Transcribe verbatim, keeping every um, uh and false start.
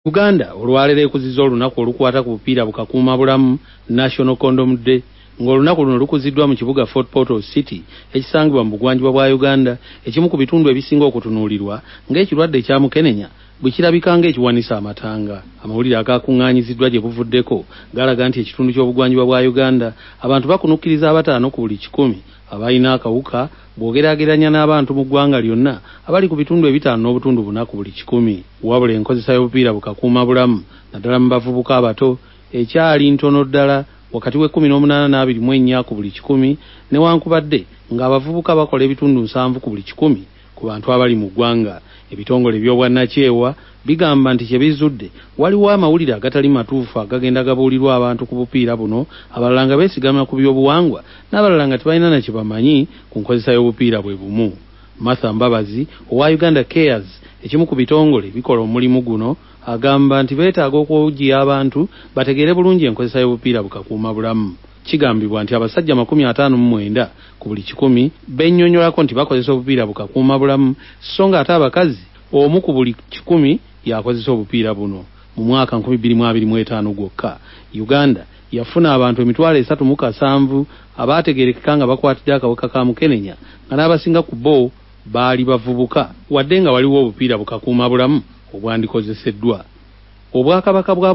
Uganda olwalero ekuzizza olunaku olukwata ku bupiira bukakuuma bulamu National Condom Day ng'olunaku luno lukuziddwa mu kibuga Fort Portal City ekisangibwa mu bugwanjuba bwa Uganda ekimu ku bitundu ebisinga okutunuulirwa ng'ekirwadde kya mukenenya bwe kirabika ng'ekiwanisa amatanga. Amawulire agaakuŋŋaanyiziddwa gye buvuddeko galaga nti ekitundu ky'obugwanjuba bwa Uganda abantu bakunukkiriza abataano ku buli kikumi abalina akawuka bw'ogeraageranya n'abantu mu ggwanga lyonna abali ku bitundu ebitaano n'obutundu buna ku buli kikumi. Wabula enkozesa y'obupiira bukakuuma bulamu naddala mu bavubuka abato ekyali ntono ddala wakati w'ekkumi n'omunaana n'abiri mu ennya ku buli kikumi newankubadde ng'abavubuka bakola ebitundu nsanvu ku buli kikumi ku bantu abali mu ggwanga. Ebitongole by'obwannakyewa bigamba nti kye bizudde waliwo amawulire agatali matuufu agagenda gabuulirwa abantu ku bupiira buno, abalala nga beesigama ku by'obuwangwa n'abalala nga tebalina na kye bamanyi ku nkozesa y'obupiira bwe bumu. Martha Mbabazi owa Uganda Cares, ekimu ku bitongole bikola omulimu guno, agamba nti beetaaga okuwujja abantu bategeere bulungi enkozesa y'obupiira bukakuuma bulamu. Kigambibwa nti abasajja makumi ataano mu mwenda ku buli kikumi bennyonnyolako nti bakozesa obupiira bukakuuma bulamu, so nga ate abakazi omu ku buli kikumi yakozesa obupiira buno. Mu mwaka nkumi bbiri mu abiri mu etaano gwokka Uganda yafuna abantu emitwalo esatu mu kasanvu abaategeerekeka nga bakwatidde akawuka ka mukenenya nga n'abasinga ku bo baali bavubuka wadde nga waliwo obupiira bukakuuma bulamu obwandikozeseddwa. Obwakabaka bwa